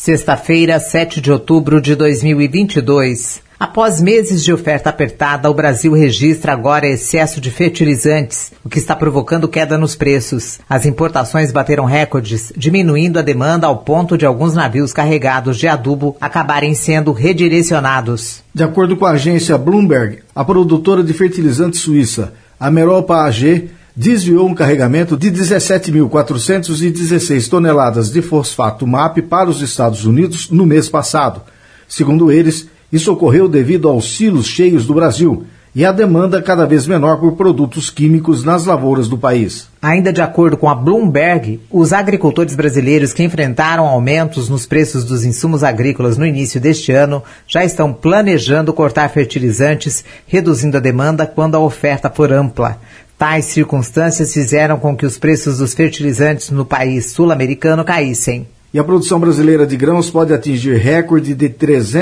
Sexta-feira, 7 de outubro de 2022. Após meses de oferta apertada, o Brasil registra agora excesso de fertilizantes, o que está provocando queda nos preços. As importações bateram recordes, diminuindo a demanda ao ponto de alguns navios carregados de adubo acabarem sendo redirecionados. De acordo com a agência Bloomberg, a produtora de fertilizantes suíça, a Meropa AG, desviou um carregamento de 17.416 toneladas de fosfato MAP para os Estados Unidos no mês passado. Segundo eles, isso ocorreu devido aos silos cheios do Brasil e à demanda cada vez menor por produtos químicos nas lavouras do país. Ainda de acordo com a Bloomberg, os agricultores brasileiros que enfrentaram aumentos nos preços dos insumos agrícolas no início deste ano já estão planejando cortar fertilizantes, reduzindo a demanda quando a oferta for ampla. Tais circunstâncias fizeram com que os preços dos fertilizantes no país sul-americano caíssem. E a produção brasileira de grãos pode atingir recorde de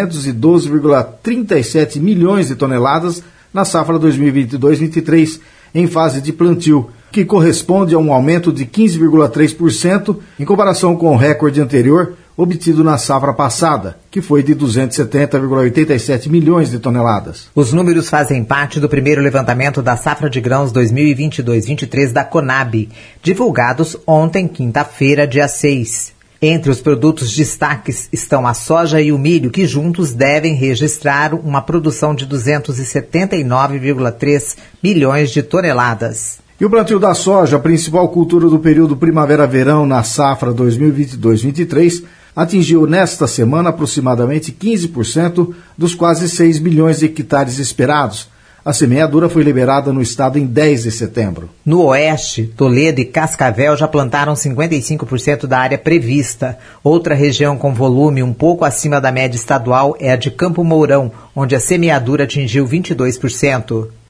312,37 milhões de toneladas na safra 2022-23, em fase de plantio, que corresponde a um aumento de 15,3% em comparação com o recorde anterior obtido na safra passada, que foi de 270,87 milhões de toneladas. Os números fazem parte do primeiro levantamento da safra de grãos 2022-23 da Conab, divulgados ontem, quinta-feira, dia 6. Entre os produtos destaques estão a soja e o milho, que juntos devem registrar uma produção de 279,3 milhões de toneladas. E o plantio da soja, a principal cultura do período primavera-verão na safra 2022-23, atingiu nesta semana aproximadamente 15% dos quase 6 milhões de hectares esperados. A semeadura foi liberada no estado em 10 de setembro. No oeste, Toledo e Cascavel já plantaram 55% da área prevista. Outra região com volume um pouco acima da média estadual é a de Campo Mourão, onde a semeadura atingiu 22%.